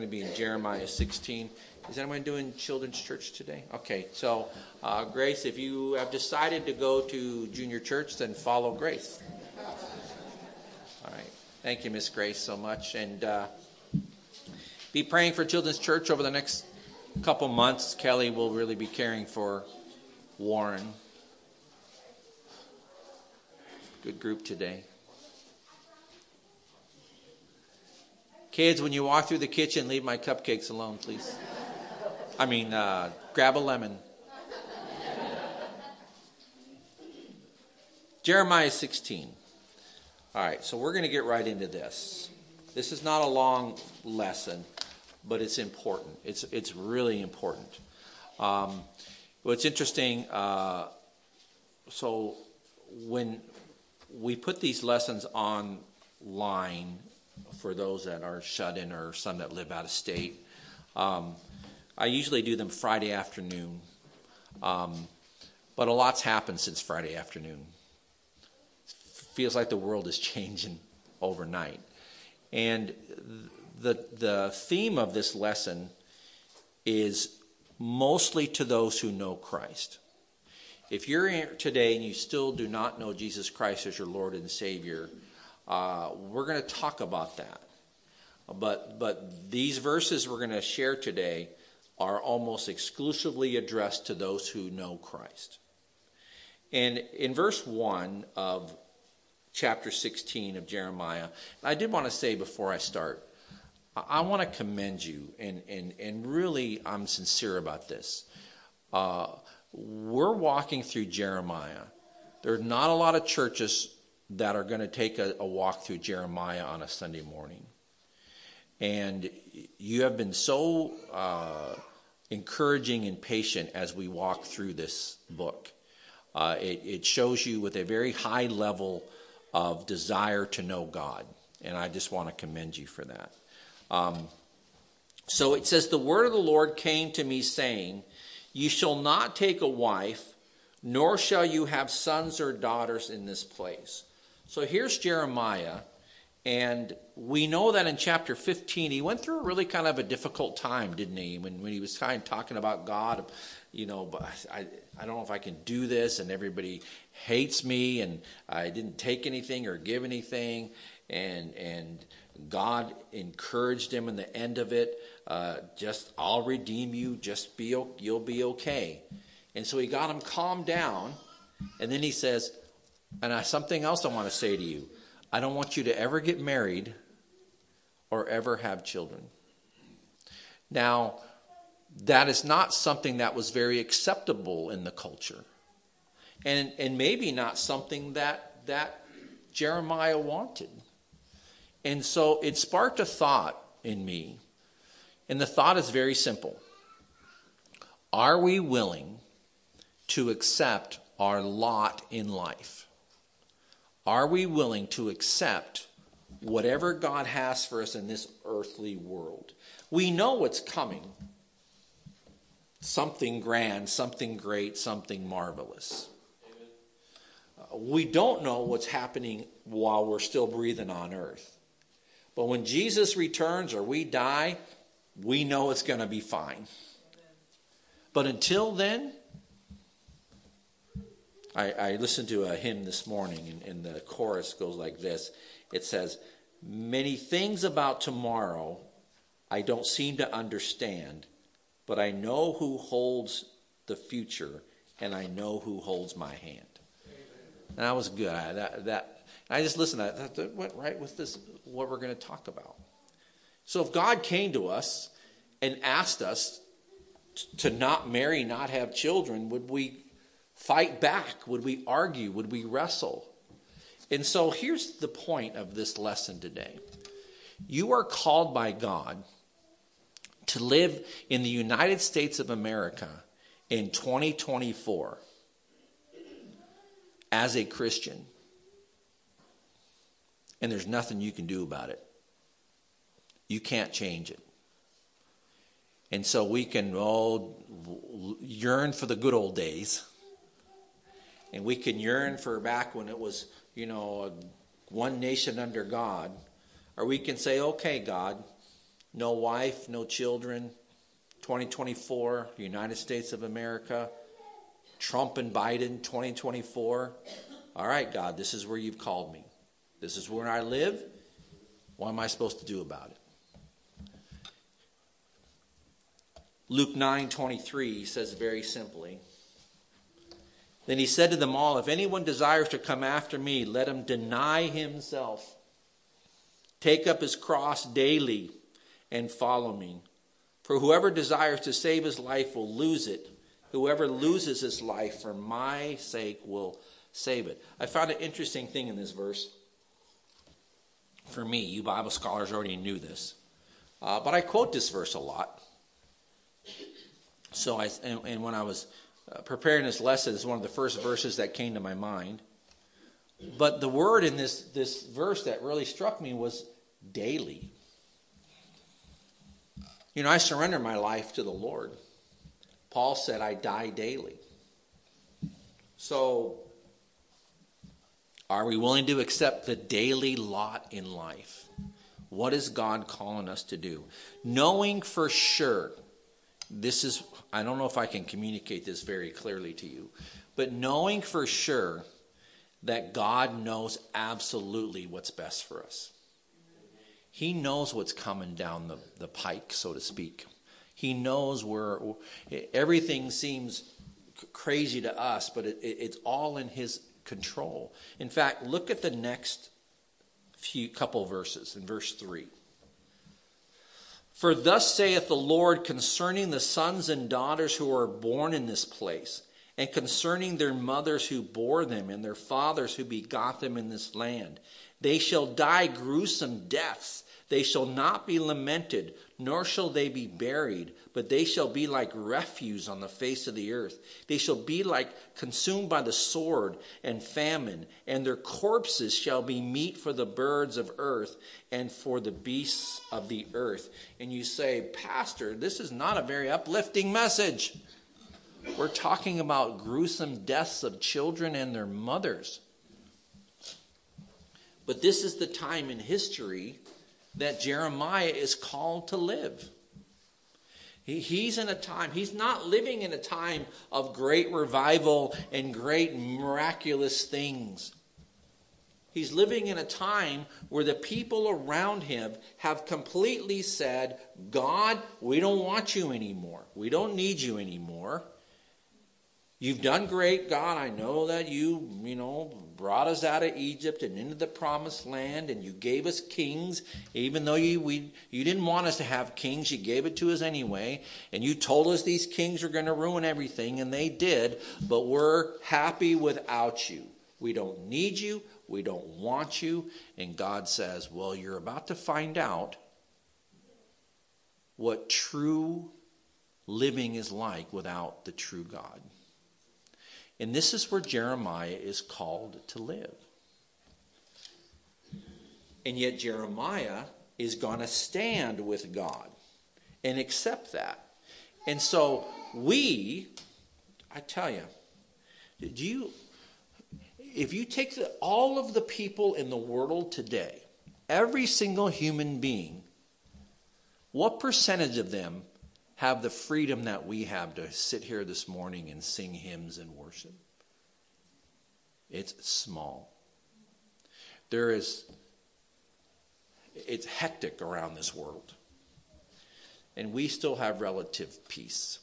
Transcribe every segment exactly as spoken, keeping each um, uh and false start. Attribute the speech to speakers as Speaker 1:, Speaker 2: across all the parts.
Speaker 1: Going to be in Jeremiah sixteen. Is anyone doing children's church today? Okay, so uh, Grace, if you have decided to go to junior church, then follow Grace. All right. Thank you, Miss Grace, so much. And uh, be praying for children's church over the next couple months. Kelly will really be caring for Warren. Good group today. Kids, when you walk through the kitchen, leave my cupcakes alone, please. I mean, uh, grab a lemon. Jeremiah sixteen. All right, so we're going to get right into this. This is not a long lesson, but it's important. It's it's really important. Um, what's interesting, uh, so when we put these lessons online, for those that are shut in or some that live out of state, um, I usually do them Friday afternoon. Um, but a lot's happened since Friday afternoon. Feels like the world is changing overnight. And the the theme of this lesson is mostly to those who know Christ. If you're here today and you still do not know Jesus Christ as your Lord and Savior, Uh, we're going to talk about that. But but these verses we're going to share today are almost exclusively addressed to those who know Christ. And in verse one of chapter sixteen of Jeremiah, I did want to say before I start, I, I want to commend you, and, and, and really I'm sincere about this. Uh, we're walking through Jeremiah. There's not a lot of churches that are going to take a, a walk through Jeremiah on a Sunday morning. And you have been so uh, encouraging and patient as we walk through this book. Uh, it, it shows you with a very high level of desire to know God. And I just want to commend you for that. Um, so it says, the word of the Lord came to me saying, "You shall not take a wife, nor shall you have sons or daughters in this place." So here's Jeremiah, and we know that in chapter fifteen, he went through a really kind of a difficult time, didn't he? When, when he was kind of talking about God, you know, but I, I don't know if I can do this, and everybody hates me, and I didn't take anything or give anything, and and God encouraged him in the end of it, uh, just, I'll redeem you, just be, you'll be okay. And so he got him calmed down, and then he says, and I, something else I want to say to you. I don't want you to ever get married or ever have children. Now, that is not something that was very acceptable in the culture. And and maybe not something that, that Jeremiah wanted. And so it sparked a thought in me. And the thought is very simple. Are we willing to accept our lot in life? Are we willing to accept whatever God has for us in this earthly world? We know what's coming. Something grand, something great, something marvelous. Uh, we don't know what's happening while we're still breathing on earth. But when Jesus returns or we die, we know it's going to be fine. But until then, I, I listened to a hymn this morning, and, and the chorus goes like this. It says, "Many things about tomorrow I don't seem to understand, but I know who holds the future, and I know who holds my hand." And that was good. I, that, that, I just listened to that. That went right with this, what we're going to talk about. So if God came to us and asked us to not marry, not have children, would we fight back? Would we argue? Would we wrestle? And so here's the point of this lesson today. You are called by God to live in the United States of America in twenty twenty-four as a Christian. And there's nothing you can do about it. You can't change it. And so we can all yearn for the good old days. And we can yearn for back when it was, you know, one nation under God. Or we can say, okay, God, no wife, no children, twenty twenty-four, United States of America, Trump and Biden, twenty twenty-four. All right, God, this is where you've called me. This is where I live. What am I supposed to do about it? Luke nine twenty-three says very simply, then he said to them all, if anyone desires to come after me, let him deny himself, take up his cross daily, and follow me. For whoever desires to save his life will lose it. Whoever loses his life for my sake will save it. I found an interesting thing in this verse. For me, you Bible scholars already knew this. Uh, but I quote this verse a lot. So I, and, and when I was uh, preparing this lesson, it's one of the first verses that came to my mind. But the word in this, this verse that really struck me was daily. You know, I surrender my life to the Lord. Paul said, I die daily. So, are we willing to accept the daily lot in life? What is God calling us to do? Knowing for sure, this is, I don't know if I can communicate this very clearly to you, but knowing for sure that God knows absolutely what's best for us. He knows what's coming down the, the pike, so to speak. He knows where everything seems crazy to us, but it, it, it's all in his control. In fact, look at the next few couple verses in verse three. For thus saith the Lord concerning the sons and daughters who are born in this place, and concerning their mothers who bore them, and their fathers who begot them in this land. They shall die gruesome deaths. They shall not be lamented, nor shall they be buried, but they shall be like refuse on the face of the earth. They shall be like consumed by the sword and famine, and their corpses shall be meat for the birds of earth and for the beasts of the earth. And you say, Pastor, this is not a very uplifting message. We're talking about gruesome deaths of children and their mothers. But this is the time in history that Jeremiah is called to live. He, he's in a time, he's not living in a time of great revival and great miraculous things. He's living in a time where the people around him have completely said, God, we don't want you anymore. We don't need you anymore. You've done great, God. I know that you, you know, brought us out of Egypt and into the promised land, and you gave us kings, even though you we you didn't want us to have kings. You gave it to us anyway, and you told us these kings are going to ruin everything, and they did, but we're happy without you. We don't need you. We don't want you. And God says, well, you're about to find out what true living is like without the true God. And this is where Jeremiah is called to live. And yet Jeremiah is going to stand with God and accept that. And so we, I tell you, do you, if you take the, all of the people in the world today, every single human being, what percentage of them have the freedom that we have to sit here this morning and sing hymns and worship? It's small. There is, it's hectic around this world. And we still have relative peace.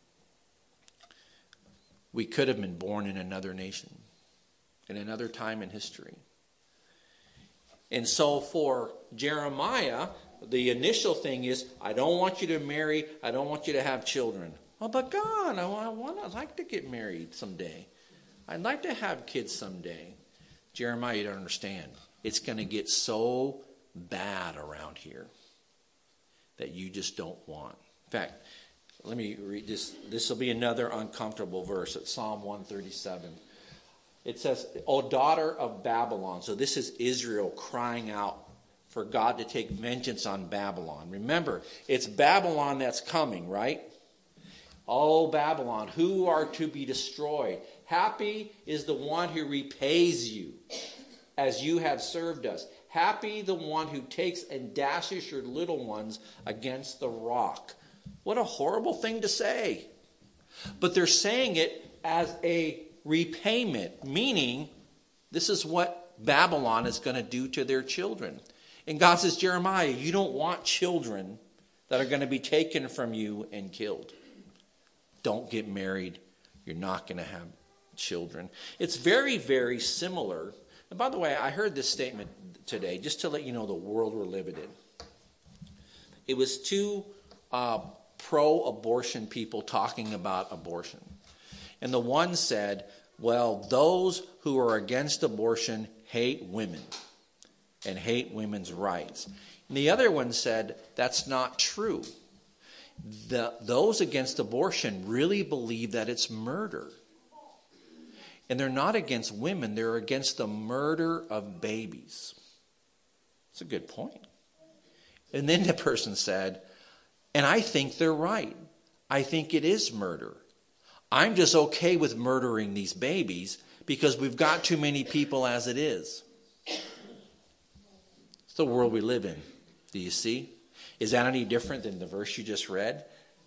Speaker 1: We could have been born in another nation, in another time in history. And so for Jeremiah, the initial thing is, I don't want you to marry, I don't want you to have children. Oh, but God, I want, I'd like to get married someday. I'd like to have kids someday. Jeremiah, you don't understand. It's going to get so bad around here that you just don't want. In fact, let me read this. This will be another uncomfortable verse. It's Psalm one thirty-seven. It says, O daughter of Babylon. So this is Israel crying out for God to take vengeance on Babylon. Remember, it's Babylon that's coming, right? Oh, Babylon, who are to be destroyed? Happy is the one who repays you as you have served us. Happy the one who takes and dashes your little ones against the rock. What a horrible thing to say. But they're saying it as a repayment, meaning this is what Babylon is going to do to their children. And God says, Jeremiah, you don't want children that are going to be taken from you and killed. Don't get married. You're not going to have children. It's very, very similar. And by the way, I heard this statement today, just to let you know the world we're living in. It was two uh, pro-abortion people talking about abortion. And the one said, well, those who are against abortion hate women and hate women's rights. And the other one said, that's not true. The, those against abortion really believe that it's murder. And they're not against women, they're against the murder of babies. That's a good point. And then the person said, and I think they're right. I think it is murder. I'm just okay with murdering these babies because we've got too many people as it is. It's the world we live in. Do you see? Is that any different than the verse you just read?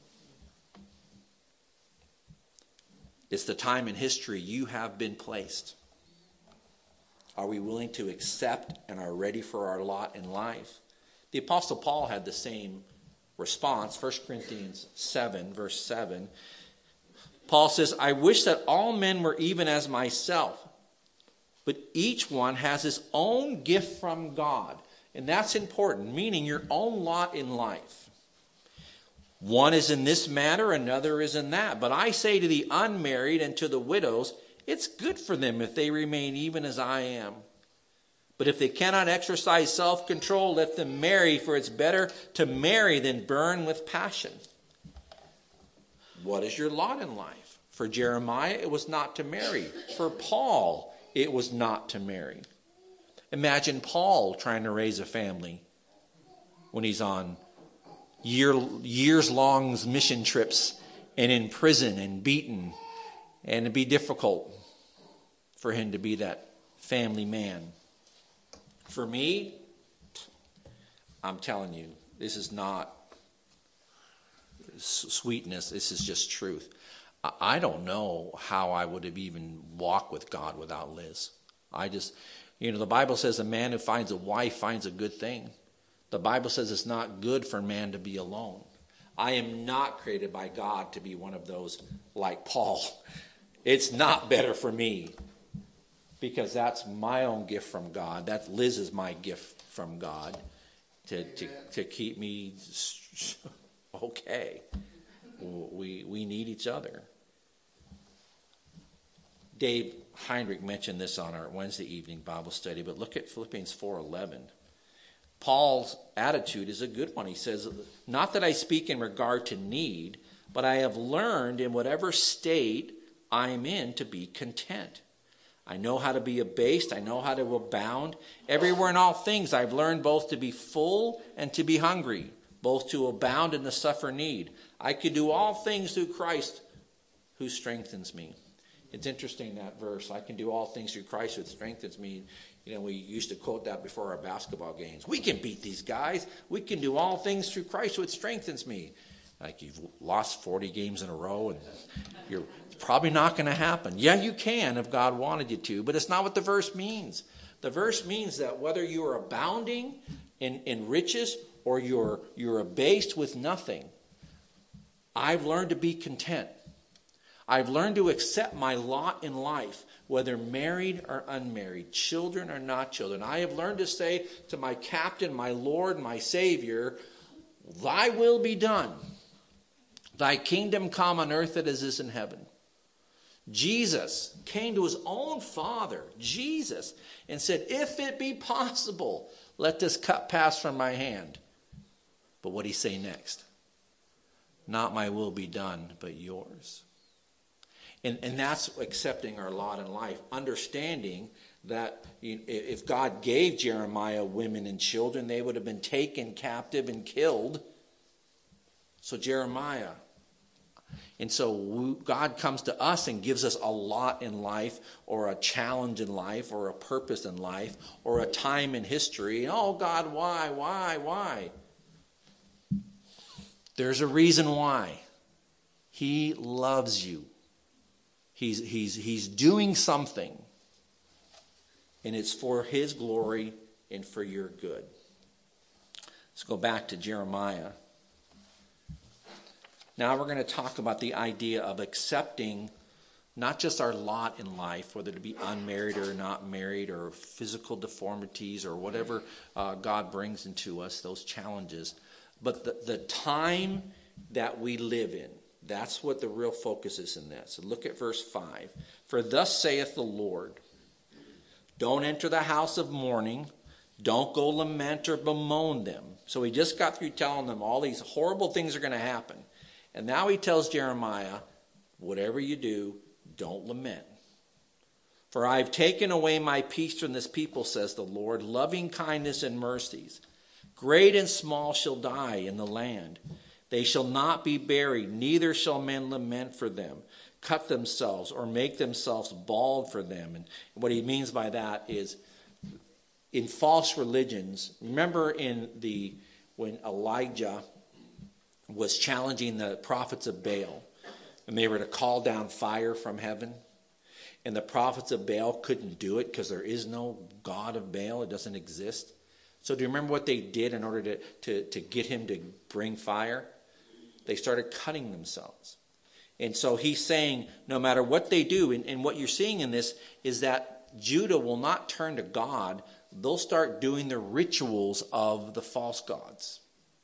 Speaker 1: It's the time in history you have been placed. Are we willing to accept and are ready for our lot in life? The Apostle Paul had the same response. First Corinthians seven, verse seven. Paul says, I wish that all men were even as myself, but each one has his own gift from God. And that's important, meaning your own lot in life. One is in this matter, another is in that. But I say to the unmarried and to the widows, it's good for them if they remain even as I am. But if they cannot exercise self-control, let them marry, for it's better to marry than burn with passion. What is your lot in life? For Jeremiah, it was not to marry. For Paul, it was not to marry. Imagine Paul trying to raise a family when he's on year, years-long mission trips and in prison and beaten. And it'd be difficult for him to be that family man. For me, I'm telling you, this is not sweetness. This is just truth. I don't know how I would have even walked with God without Liz. I just, you know, the Bible says a man who finds a wife finds a good thing. The Bible says it's not good for man to be alone. I am not created by God to be one of those like Paul. It's not better for me because that's my own gift from God. That Liz is my gift from God to, to, to keep me okay. We, we need each other. Dave Heinrich mentioned this on our Wednesday evening Bible study, but look at Philippians four eleven. Paul's attitude is a good one. He says, not that I speak in regard to need, but I have learned in whatever state I am in to be content. I know how to be abased. I know how to abound. Everywhere in all things I've learned both to be full and to be hungry, both to abound and to suffer need. I can do all things through Christ who strengthens me. It's interesting, that verse. I can do all things through Christ who strengthens me. You know, we used to quote that before our basketball games. We can beat these guys. We can do all things through Christ who strengthens me. Like you've lost forty games in a row and you're probably not going to happen. Yeah, you can if God wanted you to, but it's not what the verse means. The verse means that whether you are abounding in, in riches or you're, you're abased with nothing, I've learned to be content. I've learned to accept my lot in life, whether married or unmarried, children or not children. I have learned to say to my captain, my Lord, my Savior, thy will be done. Thy kingdom come on earth as it is in heaven. Jesus came to his own Father, Jesus, and said, if it be possible, let this cup pass from my hand. But what did he say next? Not my will be done, but yours. And, and that's accepting our lot in life, understanding that if God gave Jeremiah women and children, they would have been taken captive and killed. So Jeremiah, And so we, God comes to us and gives us a lot in life, or a challenge in life, or a purpose in life, or a time in history. Oh, God, why, why, why? There's a reason why. He loves you. He's, he's, he's doing something. And it's for his glory and for your good. Let's go back to Jeremiah. Now we're going to talk about the idea of accepting not just our lot in life, whether to be unmarried or not married, or physical deformities, or whatever uh, God brings into us, those challenges, but the, the time that we live in. That's what the real focus is in this. So look at verse five. For thus saith the Lord, don't enter the house of mourning, don't go lament or bemoan them. So he just got through telling them all these horrible things are going to happen. And now he tells Jeremiah, whatever you do, don't lament. For I have taken away my peace from this people, says the Lord, loving kindness and mercies. Great and small shall die in the land. They shall not be buried, neither shall men lament for them, cut themselves, or make themselves bald for them. And what he means by that is, in false religions, remember in the when Elijah was challenging the prophets of Baal, and they were to call down fire from heaven, and the prophets of Baal couldn't do it because there is no God of Baal. It doesn't exist. So do you remember what they did in order to, to, to get him to bring fire? They started cutting themselves. And so he's saying, no matter what they do, and, and what you're seeing in this is that Judah will not turn to God. They'll start doing the rituals of the false gods.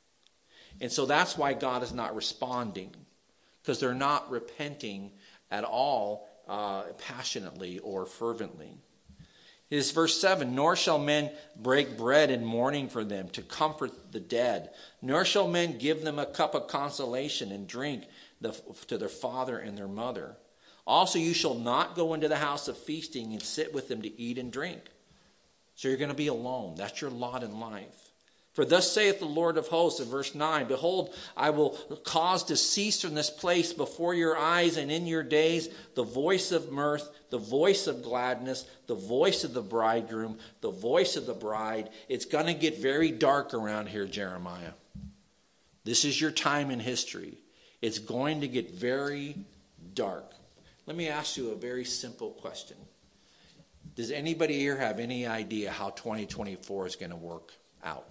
Speaker 1: And so that's why God is not responding, because they're not repenting at all uh, passionately or fervently. It is verse seven, nor shall men break bread in mourning for them to comfort the dead, nor shall men give them a cup of consolation and drink the, to their father and their mother. Also you shall not go into the house of feasting and sit with them to eat and drink. So you're going to be alone. That's your lot in life. For thus saith the Lord of hosts in verse nine, behold, I will cause to cease from this place before your eyes and in your days the voice of mirth, the voice of gladness, the voice of the bridegroom, the voice of the bride. It's going to get very dark around here, Jeremiah. This is your time in history. It's going to get very dark. Let me ask you a very simple question. Does anybody here have any idea how twenty twenty-four is going to work out?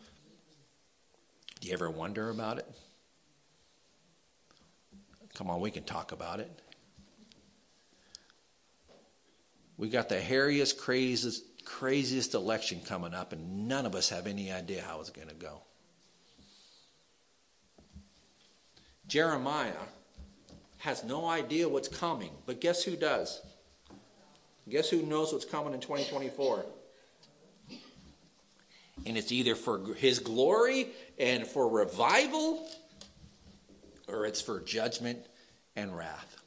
Speaker 1: Do you ever wonder about it? Come on, we can talk about it. We got the hairiest, craziest, craziest election coming up, and none of us have any idea how it's going to go. Jeremiah has no idea what's coming, but guess who does? Guess who knows what's coming in twenty twenty-four? And it's either for his glory and for revival, or it's for judgment and wrath.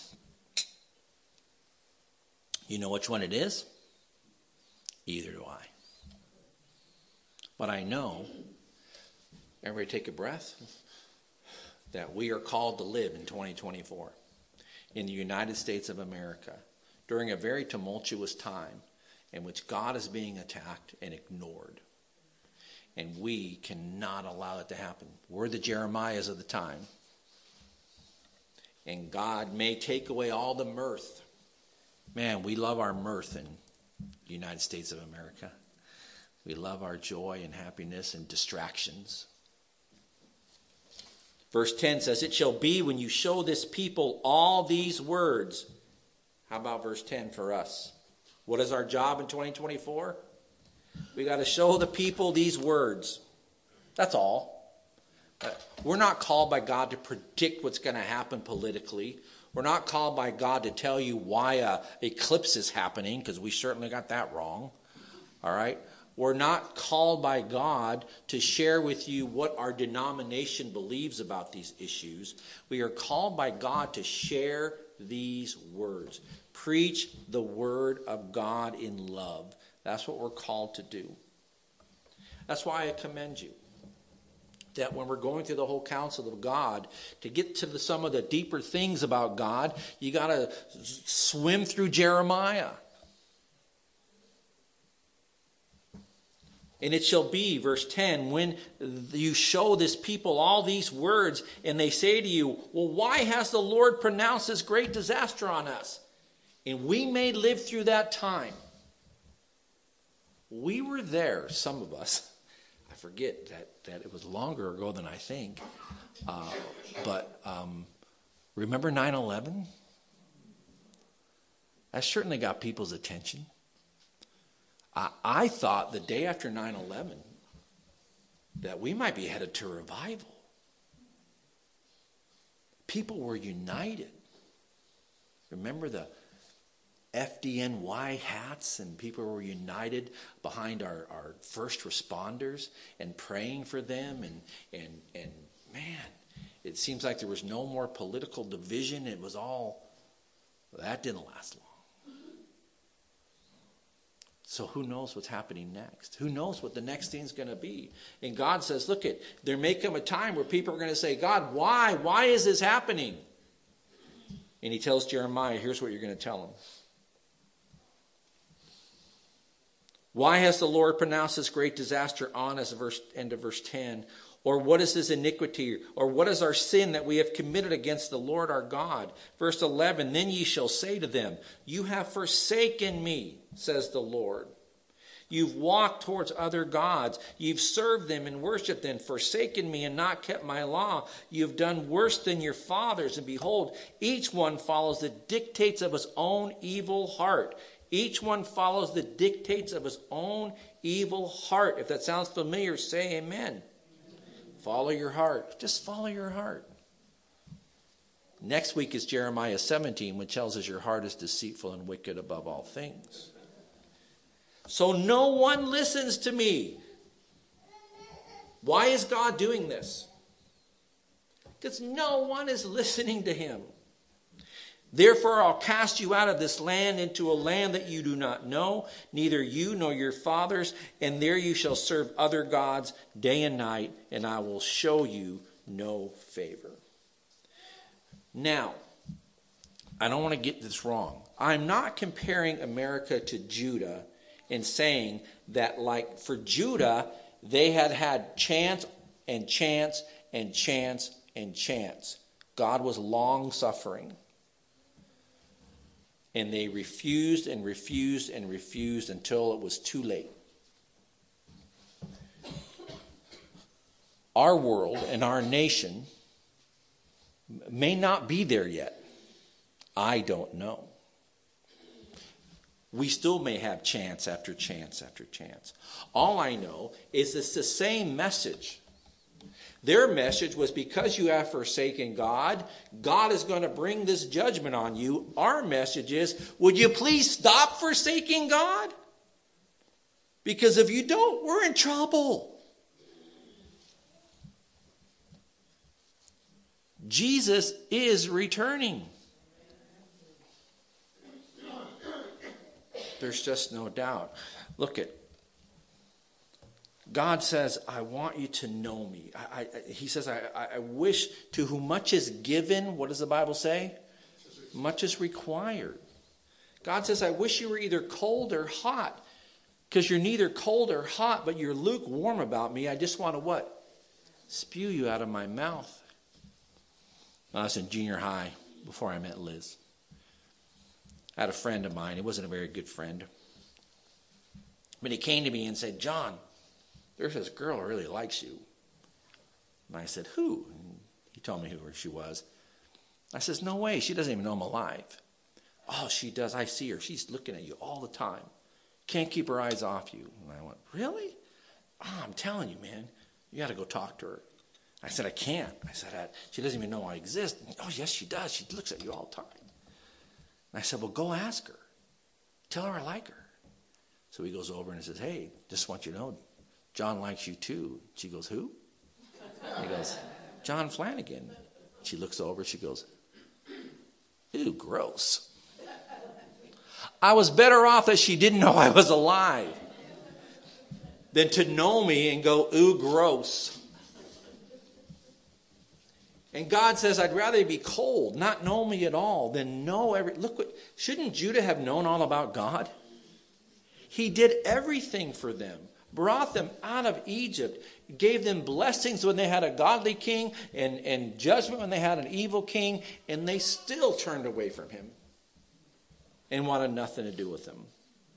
Speaker 1: You know which one it is? Either do I. But I know, everybody take a breath, that we are called to live in twenty twenty-four in the United States of America during a very tumultuous time in which God is being attacked and ignored. And we cannot allow it to happen. We're the Jeremiahs of the time. And God may take away all the mirth. Man, we love our mirth in the United States of America. We love our joy and happiness and distractions. Verse ten says, it shall be when you show this people all these words. How about verse ten for us? What is our job in twenty twenty-four? We got to show the people these words. That's all. Uh, we're not called by God to predict what's going to happen politically. We're not called by God to tell you why an eclipse is happening, because we certainly got that wrong. All right? We're not called by God to share with you what our denomination believes about these issues. We are called by God to share these words. Preach the word of God in love. That's what we're called to do. That's why I commend you that when we're going through the whole counsel of God, to get to the, some of the deeper things about God, you got to swim through Jeremiah. And it shall be, verse ten, when you show this people all these words, and they say to you, well, why has the Lord pronounced this great disaster on us? And we may live through that time. We were there, some of us. I forget that, that it was longer ago than I think. Uh, but um, remember nine eleven? That certainly got people's attention. I, I thought the day after nine eleven that we might be headed to revival. People were united. Remember the F D N Y hats, and people were united behind our, our first responders and praying for them. And, and, and man, it seems like there was no more political division. It was all, that didn't last long. So who knows what's happening next? Who knows what the next thing's going to be? And God says, look, it, there may come a time where people are going to say, God, why? Why is this happening? And he tells Jeremiah, here's what you're going to tell him. Why has the Lord pronounced this great disaster on us, verse, end of verse ten? Or what is this iniquity? Or what is our sin that we have committed against the Lord our God? Verse eleven, then ye shall say to them, you have forsaken me, says the Lord. You've walked towards other gods. You've served them and worshipped them, forsaken me and not kept my law. You've done worse than your fathers. And behold, each one follows the dictates of his own evil heart. Each one follows the dictates of his own evil heart. If that sounds familiar, say amen. Follow your heart. Just follow your heart. Next week is Jeremiah seventeen, which tells us your heart is deceitful and wicked above all things. So no one listens to me. Why is God doing this? Because no one is listening to him. Therefore I'll cast you out of this land into a land that you do not know, neither you nor your fathers, and there you shall serve other gods day and night, and I will show you no favor. Now, I don't want to get this wrong. I'm not comparing America to Judah and saying that, like, for Judah, they had had chance and chance and chance and chance. God was long-suffering. And they refused and refused and refused until it was too late. Our world and our nation may not be there yet. I don't know. We still may have chance after chance after chance. All I know is it's the same message. Their message was, because you have forsaken God, God is going to bring this judgment on you. Our message is, would you please stop forsaking God? Because if you don't, we're in trouble. Jesus is returning. There's just no doubt. Look at God says, I want you to know me. I, I, he says, I, I wish to whom much is given, what does the Bible say? Much is required. God says, I wish you were either cold or hot, because you're neither cold or hot, but you're lukewarm about me. I just want to what? Spew you out of my mouth. When I was in junior high, before I met Liz, I had a friend of mine. He wasn't a very good friend. But he came to me and said, John, there's this girl who really likes you. And I said, who? And he told me who she was. I says, no way. She doesn't even know I'm alive. Oh, she does. I see her. She's looking at you all the time. Can't keep her eyes off you. And I went, really? Oh, I'm telling you, man. You got to go talk to her. I said, I can't. I said, I, she doesn't even know I exist. Oh, yes, she does. She looks at you all the time. And I said, well, go ask her. Tell her I like her. So he goes over and he says, hey, just want you to know, John likes you too. She goes, who? He goes, John Flanagan. She looks over, she goes, ew, gross. I was better off that she didn't know I was alive than to know me and go, ooh, gross. And God says, I'd rather be cold, not know me at all, than know every... Look, what, shouldn't Judah have known all about God? He did everything for them, brought them out of Egypt, gave them blessings when they had a godly king, and, and judgment when they had an evil king, and they still turned away from him and wanted nothing to do with him.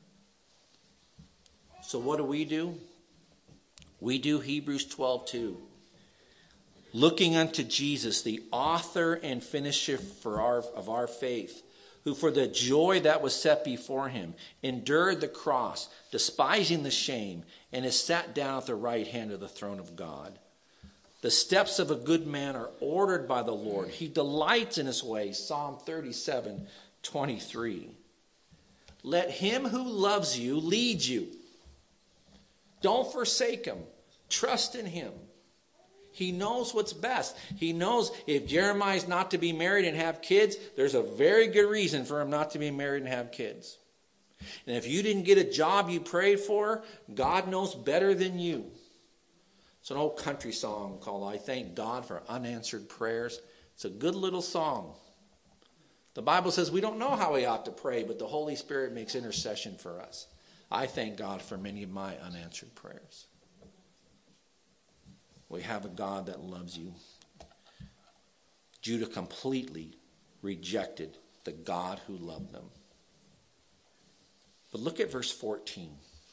Speaker 1: So what do we do? We do Hebrews twelve two. Looking unto Jesus, the author and finisher for our, of our faith, who for the joy that was set before him endured the cross, despising the shame, and is sat down at the right hand of the throne of God. The steps of a good man are ordered by the Lord. He delights in his ways. Psalm thirty-seven twenty-three. Let him who loves you lead you. Don't forsake him. Trust in him. He knows what's best. He knows if Jeremiah's not to be married and have kids, there's a very good reason for him not to be married and have kids. And if you didn't get a job you prayed for, God knows better than you. It's an old country song called I Thank God for Unanswered Prayers. It's a good little song. The Bible says we don't know how we ought to pray, but the Holy Spirit makes intercession for us. I thank God for many of my unanswered prayers. We have a God that loves you. Judah completely rejected the God who loved them. But look at verse fourteen.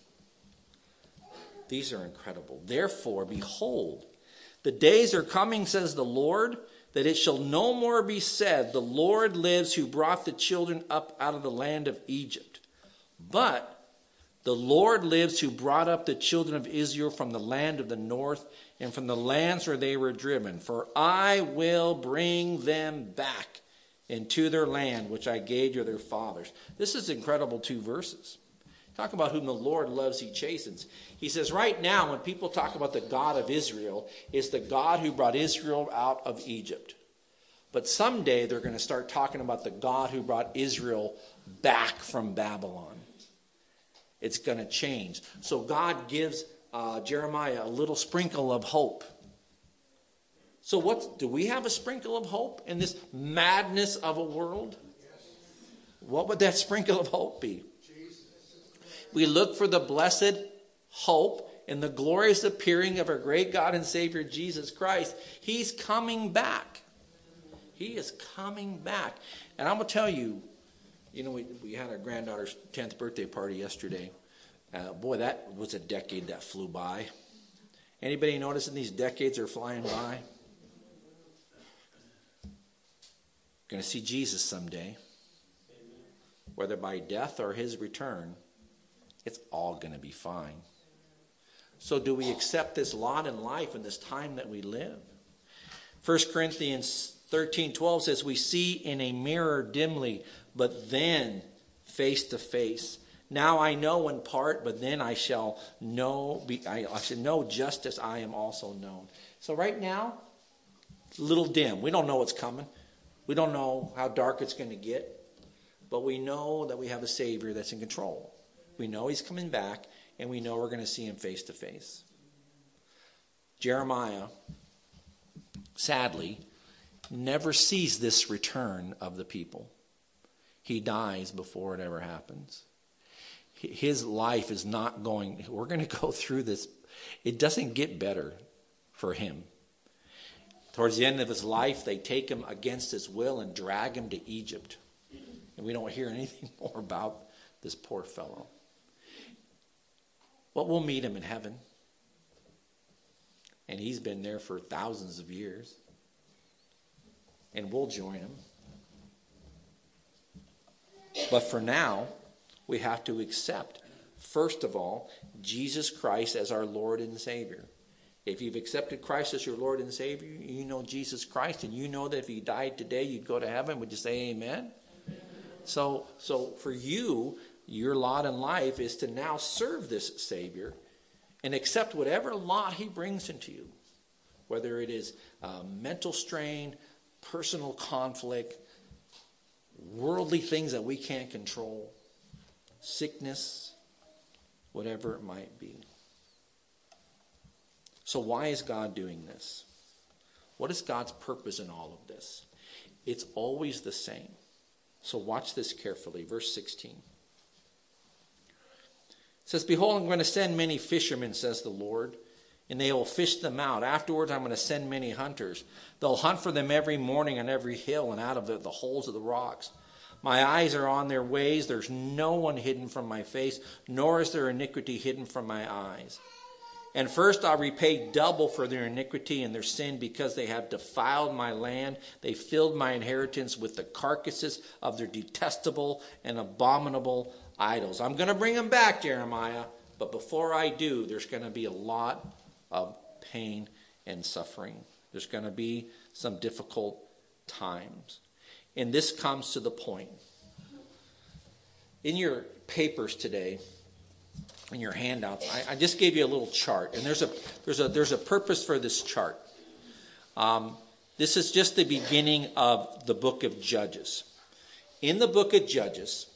Speaker 1: These are incredible. Therefore, behold, the days are coming, says the Lord, that it shall no more be said, the Lord lives who brought the children up out of the land of Egypt. But the Lord lives who brought up the children of Israel from the land of the north and from the lands where they were driven. For I will bring them back into their land, which I gave to their fathers. This is incredible two verses. Talk about whom the Lord loves, he chastens. He says right now when people talk about the God of Israel, it's the God who brought Israel out of Egypt. But someday they're going to start talking about the God who brought Israel back from Babylon. It's going to change. So God gives uh, Jeremiah a little sprinkle of hope. So what, do we have a sprinkle of hope in this madness of a world? What would that sprinkle of hope be? We look for the blessed hope in the glorious appearing of our great God and Savior Jesus Christ. He's coming back. He is coming back. And I'm going to tell you, you know, we, we had our granddaughter's tenth birthday party yesterday. Uh, boy, that was a decade that flew by. Anybody noticing these decades are flying by? Going to see Jesus someday. Whether by death or his return, it's all going to be fine. So do we accept this lot in life and this time that we live? First Corinthians thirteen twelve says, we see in a mirror dimly, but then face to face. Now I know in part, but then I shall know, be, I, I shall know just as I am also known. So right now, a little dim. We don't know what's coming. We don't know how dark it's going to get. But we know that we have a Savior that's in control. We know he's coming back, and we know we're going to see him face to face. Jeremiah, sadly, never sees this return of the people. He dies before it ever happens. His life is not going, we're going to go through this. It doesn't get better for him. Towards the end of his life, they take him against his will and drag him to Egypt. And we don't hear anything more about this poor fellow. But we'll meet him in heaven. And he's been there for thousands of years. And we'll join him. But for now, we have to accept, first of all, Jesus Christ as our Lord and Savior. If you've accepted Christ as your Lord and Savior, you know Jesus Christ, and you know that if he died today, you'd go to heaven. Would you say amen? Amen. So, so for you, your lot in life is to now serve this Savior and accept whatever lot he brings into you, whether it is uh, mental strain, personal conflict, worldly things that we can't control, sickness, whatever it might be. So why is God doing this? What is God's purpose in all of this? It's always the same. So watch this carefully. Verse sixteen. It says, behold, I'm going to send many fishermen, says the Lord, and they will fish them out. Afterwards, I'm going to send many hunters. They'll hunt for them every morning on every hill and out of the, the holes of the rocks. My eyes are on their ways. There's no one hidden from my face, nor is their iniquity hidden from my eyes. And first I'll repay double for their iniquity and their sin, because they have defiled my land. They filled my inheritance with the carcasses of their detestable and abominable idols. I'm going to bring them back, Jeremiah. But before I do, there's going to be a lot of pain and suffering. There's going to be some difficult times. And this comes to the point. In your papers today, in your handouts, I, I just gave you a little chart. And there's a there's a there's a purpose for this chart. Um, this is just the beginning of the book of Judges. In the book of Judges,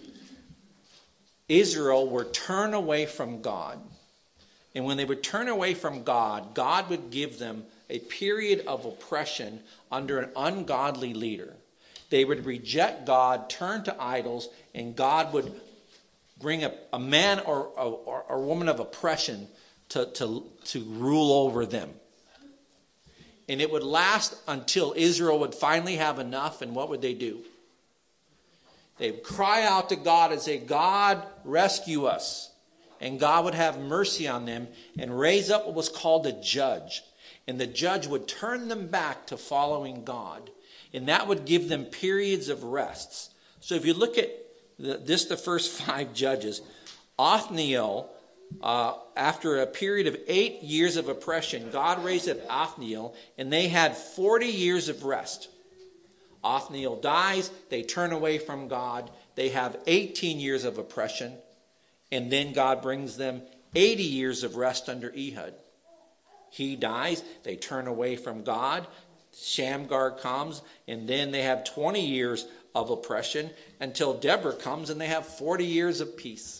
Speaker 1: Israel would turn away from God. And when they would turn away from God, God would give them a period of oppression under an ungodly leader. They would reject God, turn to idols, and God would bring a, a man or, or, or a woman of oppression to, to, to rule over them. And it would last until Israel would finally have enough, and what would they do? They would cry out to God and say, God, rescue us. And God would have mercy on them and raise up what was called a judge. And the judge would turn them back to following God. And that would give them periods of rests. So if you look at the, this, the first five judges, Othniel, uh, after a period of eight years of oppression, God raised up Othniel, and they had forty years of rest. Othniel dies, they turn away from God, they have eighteen years of oppression, and then God brings them eighty years of rest under Ehud. He dies, they turn away from God, Shamgar comes, and then they have twenty years of oppression until Deborah comes, and they have forty years of peace.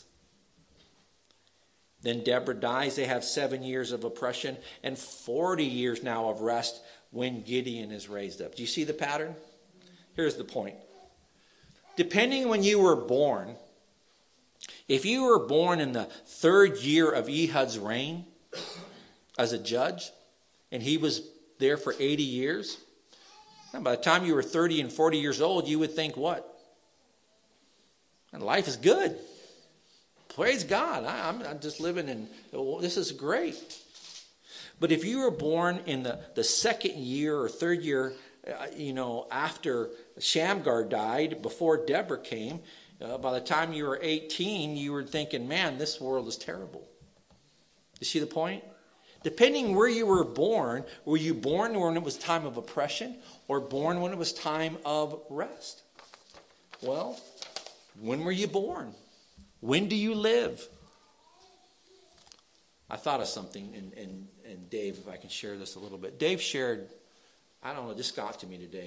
Speaker 1: Then Deborah dies, they have seven years of oppression and forty years now of rest when Gideon is raised up. Do you see the pattern? Here's the point. Depending when you were born, if you were born in the third year of Ehud's reign as a judge, and he was there for eighty years, and by the time you were thirty and forty years old, you would think, what? And life is good. Praise God. I, I'm, I'm just living in, well, this is great. But if you were born in the, the second year or third year, uh, you know, after Shamgar died, before Deborah came, uh, by the time you were eighteen, you were thinking, man, this world is terrible. You see the point? Depending where you were born, were you born when it was time of oppression or born when it was time of rest? Well, when were you born? When do you live? I thought of something, and, and, and Dave, if I can share this a little bit. Dave shared, I don't know, this got to me today.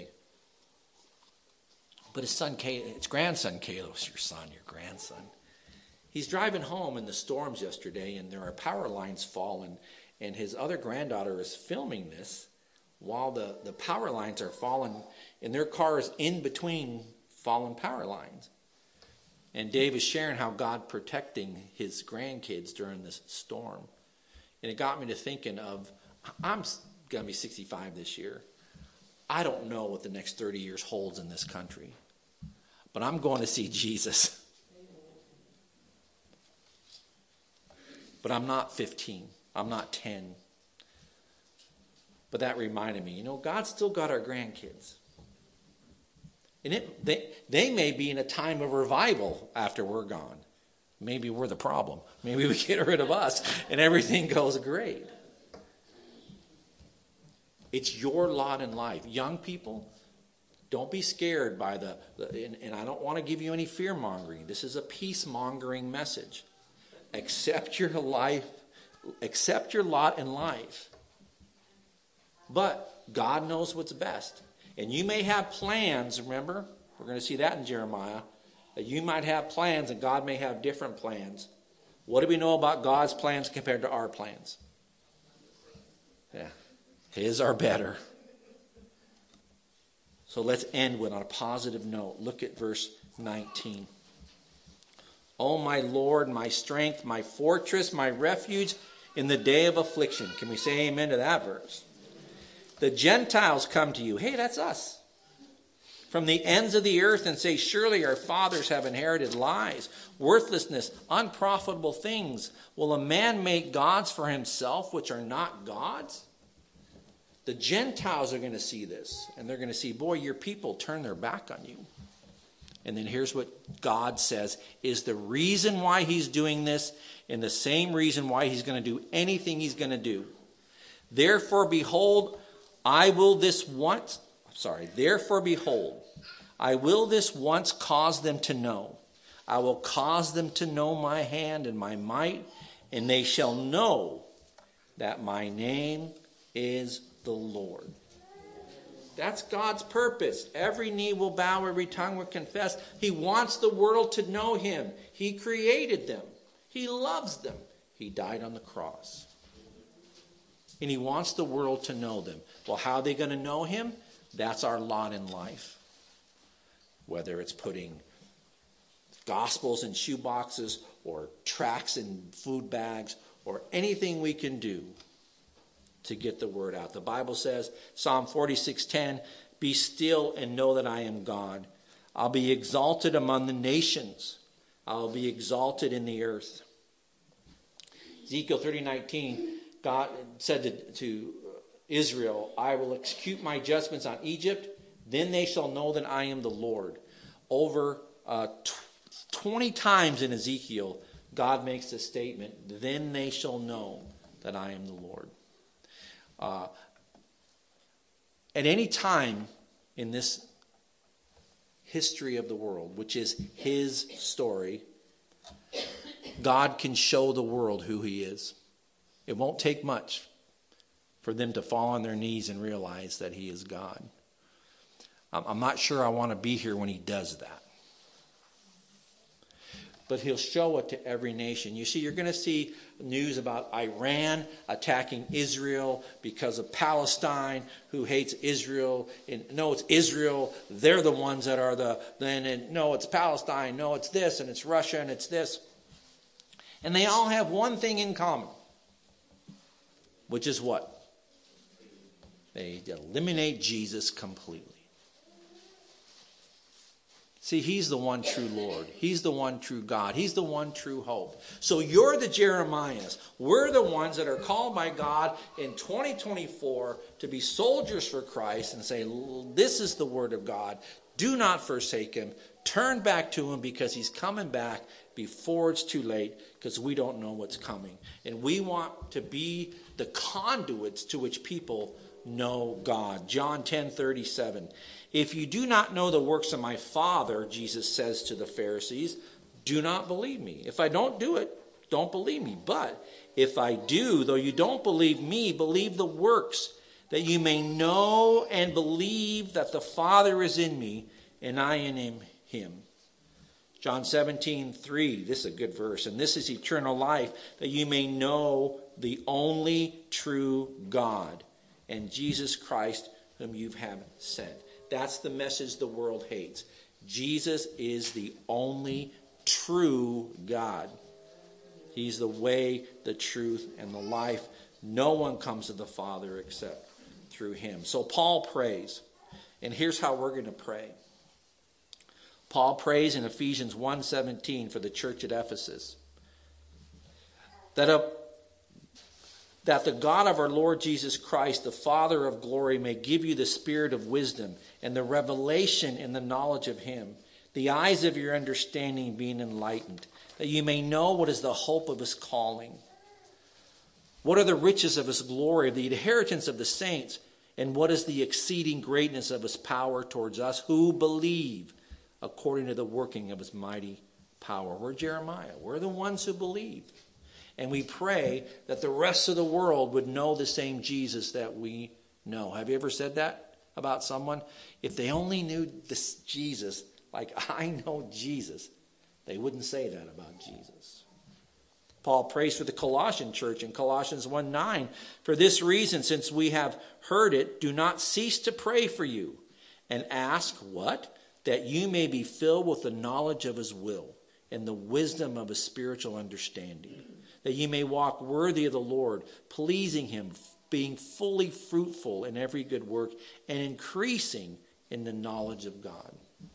Speaker 1: But his son, his grandson, Caleb's your son, your grandson. He's driving home in the storms yesterday, and there are power lines falling. And his other granddaughter is filming this while the, the power lines are falling, and their car is in between fallen power lines. And Dave is sharing how God protecting his grandkids during this storm. And it got me to thinking of, I'm going to be sixty-five this year. I don't know what the next thirty years holds in this country. But I'm going to see Jesus. But I'm not fifteen. I'm not ten. But that reminded me, you know, God's still got our grandkids. And it, they, they may be in a time of revival after we're gone. Maybe we're the problem. Maybe we get rid of us and everything goes great. It's your lot in life. Young people, don't be scared by the, the and, and I don't want to give you any fear-mongering. This is a peace-mongering message. Accept your life. Accept your lot in life. But God knows what's best. And you may have plans, remember? We're going to see that in Jeremiah. That you might have plans and God may have different plans. What do we know about God's plans compared to our plans? Yeah. His are better. So let's end with on a positive note. Look at verse nineteen. O my Lord, my strength, my fortress, my refuge in the day of affliction. Can we say amen to that verse? The Gentiles come to you. Hey, that's us. From the ends of the earth and say, surely our fathers have inherited lies, worthlessness, unprofitable things. Will a man make gods for himself which are not gods? The Gentiles are going to see this, and they're going to see, boy, your people turn their back on you. And then here's what God says is the reason why he's doing this, and the same reason why he's going to do anything he's going to do. Therefore, behold, I will this once, sorry, therefore, behold, I will this once cause them to know. I will cause them to know my hand and my might, and they shall know that my name is the Lord. That's God's purpose. Every knee will bow, every tongue will confess. He wants the world to know him. He created them. He loves them. He died on the cross. And he wants the world to know them. Well, how are they going to know him? That's our lot in life. Whether it's putting gospels in shoe boxes or tracts in food bags or anything we can do to get the word out. The Bible says, Psalm forty-six ten, be still and know that I am God. I'll be exalted among the nations. I'll be exalted in the earth. Ezekiel thirty nineteen, God said to, to Israel, I will execute my judgments on Egypt. Then they shall know that I am the Lord. Over uh, twenty times in Ezekiel, God makes the statement, then they shall know that I am the Lord. Uh, at any time in this history of the world, which is his story, God can show the world who he is. It won't take much for them to fall on their knees and realize that he is God. I'm not sure I want to be here when he does that. But he'll show it to every nation. You see, you're going to see news about Iran attacking Israel because of Palestine, who hates Israel. And no, it's Israel. They're the ones that are the, then, and no, it's Palestine. No, it's this, and it's Russia, and it's this. And they all have one thing in common, which is what? They eliminate Jesus completely. See, he's the one true Lord. He's the one true God. He's the one true hope. So you're the Jeremiahs. We're the ones that are called by God in twenty twenty-four to be soldiers for Christ and say, this is the word of God. Do not forsake him. Turn back to him because he's coming back before it's too late because we don't know what's coming. And we want to be the conduits to which people know God. John ten thirty-seven. If you do not know the works of my Father, Jesus says to the Pharisees, do not believe me. If I don't do it, don't believe me. But if I do, though you don't believe me, believe the works, that you may know and believe that the Father is in me and I in him. John seventeen three, this is a good verse. And this is eternal life, that you may know the only true God and Jesus Christ whom you have sent. That's the message the world hates. Jesus is the only true God. He's the way, the truth, and the life. No one comes to the Father except through him. So Paul prays. And here's how we're going to pray. Paul prays in Ephesians one seventeen for the church at Ephesus. That a That the God of our Lord Jesus Christ, the Father of glory, may give you the spirit of wisdom and the revelation in the knowledge of him, the eyes of your understanding being enlightened, that you may know what is the hope of his calling, what are the riches of his glory, the inheritance of the saints, and what is the exceeding greatness of his power towards us who believe according to the working of his mighty power. We're Jeremiah. We're the ones who believe. And we pray that the rest of the world would know the same Jesus that we know. Have you ever said that about someone? If they only knew this Jesus, like I know Jesus, they wouldn't say that about Jesus. Paul prays for the Colossian church in Colossians one nine. For this reason, since we have heard it, do not cease to pray for you, And ask what? That you may be filled with the knowledge of his will and the wisdom of his spiritual understanding. That you may walk worthy of the Lord, pleasing him, being fully fruitful in every good work, and increasing in the knowledge of God.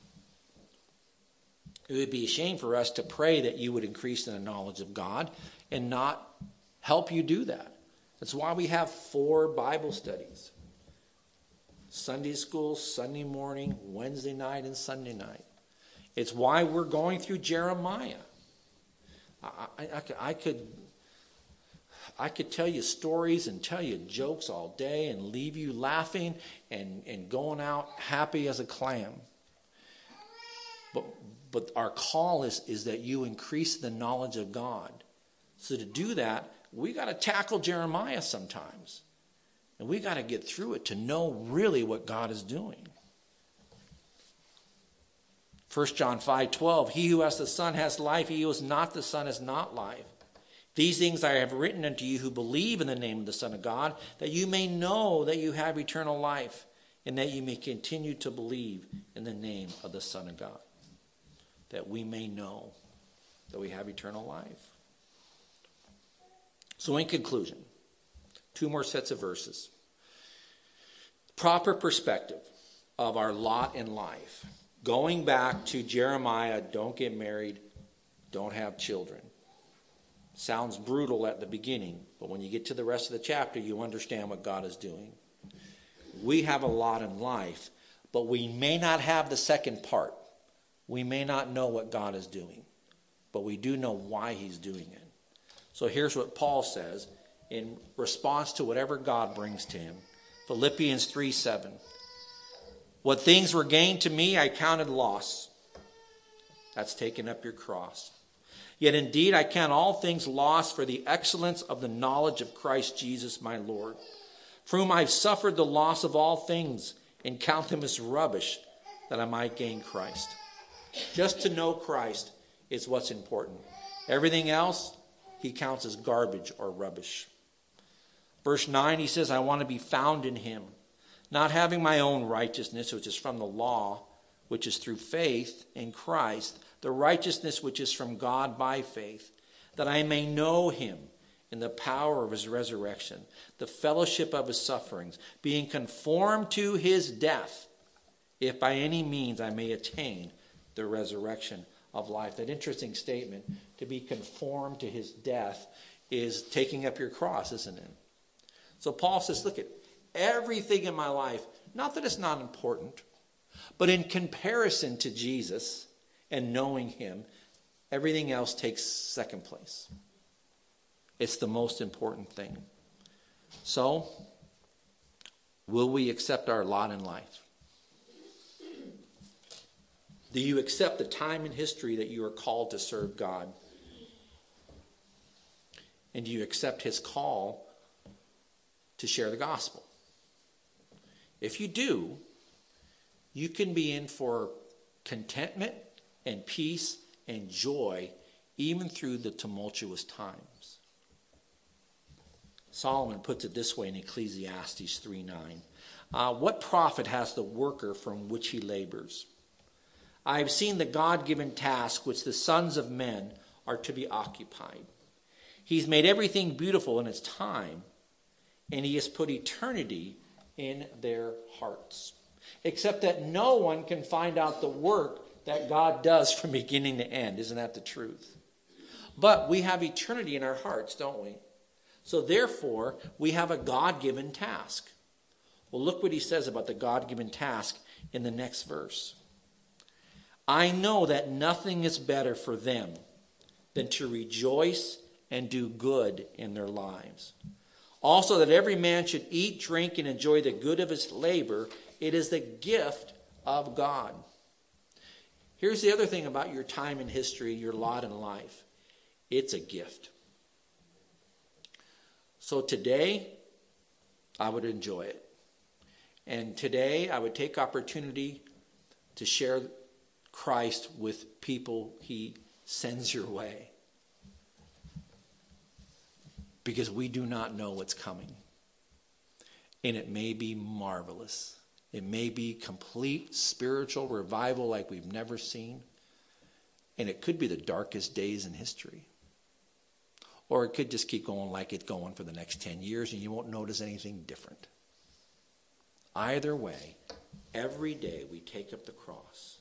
Speaker 1: It would be a shame for us to pray that you would increase in the knowledge of God and not help you do that. That's why we have four Bible studies. Sunday school, Sunday morning, Wednesday night, and Sunday night. It's why we're going through Jeremiah. I, I, I, I could I could tell you stories and tell you jokes all day and leave you laughing and, and going out happy as a clam. But but our call is, is that you increase the knowledge of God. So to do that, we got to tackle Jeremiah sometimes. And we got to get through it to know really what God is doing. First John five twelve, he who has the Son has life, he who has not the Son has not life. These things I have written unto you who believe in the name of the Son of God, that you may know that you have eternal life, and that you may continue to believe in the name of the Son of God. That we may know that we have eternal life. So in conclusion, two more sets of verses. Proper perspective of our lot in life. Going back to Jeremiah, don't get married, don't have children. Sounds brutal at the beginning, but when you get to the rest of the chapter, you understand what God is doing. We have a lot in life, but we may not have the second part. We may not know what God is doing, but we do know why he's doing it. So here's what Paul says in response to whatever God brings to him. Philippians three seven. What things were gained to me, I counted loss. That's taking up your cross. Yet indeed I count all things lost for the excellence of the knowledge of Christ Jesus my Lord, for whom I've suffered the loss of all things, and count them as rubbish, that I might gain Christ. Just to know Christ is what's important. Everything else he counts as garbage or rubbish. Verse nine, he says, I want to be found in him, not having my own righteousness, which is from the law, which is through faith in Christ, the righteousness which is from God by faith, that I may know him in the power of his resurrection, the fellowship of his sufferings, being conformed to his death, if by any means I may attain the resurrection of life. That interesting statement, to be conformed to his death, is taking up your cross, isn't it? So Paul says, look at everything in my life, not that it's not important, but in comparison to Jesus and knowing him, everything else takes second place. It's the most important thing. So, will we accept our lot in life? Do you accept the time in history that you are called to serve God? And do you accept his call to share the gospel? If you do, you can be in for contentment and peace and joy even through the tumultuous times. Solomon puts it this way in Ecclesiastes three nine. Uh, what profit has the worker from which he labors? I have seen the God-given task which the sons of men are to be occupied. He's made everything beautiful in its time, and he has put eternity in their hearts. Except that no one can find out the work that God does from beginning to end. Isn't that the truth? But we have eternity in our hearts, don't we? So therefore, we have a God-given task. Well, look what he says about the God-given task in the next verse. I know that nothing is better for them than to rejoice and do good in their lives. Also, that every man should eat, drink, and enjoy the good of his labor. It is the gift of God. Here's the other thing about your time in history, your lot in life. It's a gift. So today, I would enjoy it. And today, I would take opportunity to share Christ with people he sends your way. Because we do not know what's coming. And it may be marvelous. It may be complete spiritual revival like we've never seen. And it could be the darkest days in history. Or it could just keep going like it's going for the next ten years and you won't notice anything different. Either way, every day we take up the cross.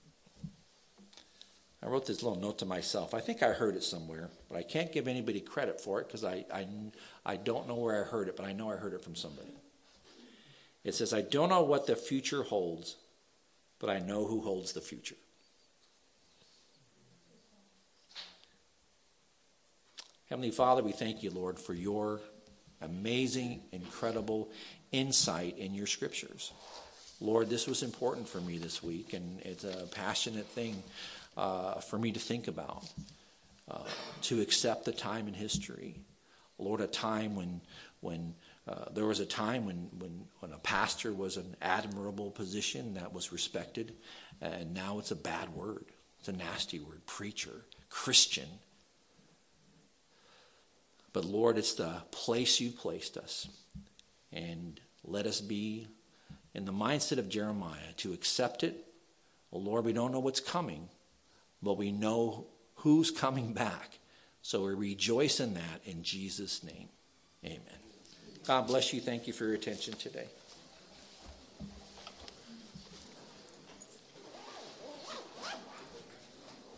Speaker 1: I wrote this little note to myself. I think I heard it somewhere, but I can't give anybody credit for it because I, I, I don't know where I heard it, but I know I heard it from somebody. It says, I don't know what the future holds, but I know who holds the future. Heavenly Father, we thank you, Lord, for your amazing, incredible insight in your scriptures. Lord, this was important for me this week, and it's a passionate thing uh, for me to think about, uh, to accept the time in history. Lord, a time when when uh, there was a time when, when, when a pastor was an admirable position that was respected, and now it's a bad word. It's a nasty word, preacher, Christian. But Lord, it's the place you've placed us. And let us be in the mindset of Jeremiah to accept it. Well, Lord, we don't know what's coming, but we know who's coming back. So we rejoice in that in Jesus' name. Amen. God bless you. Thank you for your attention today.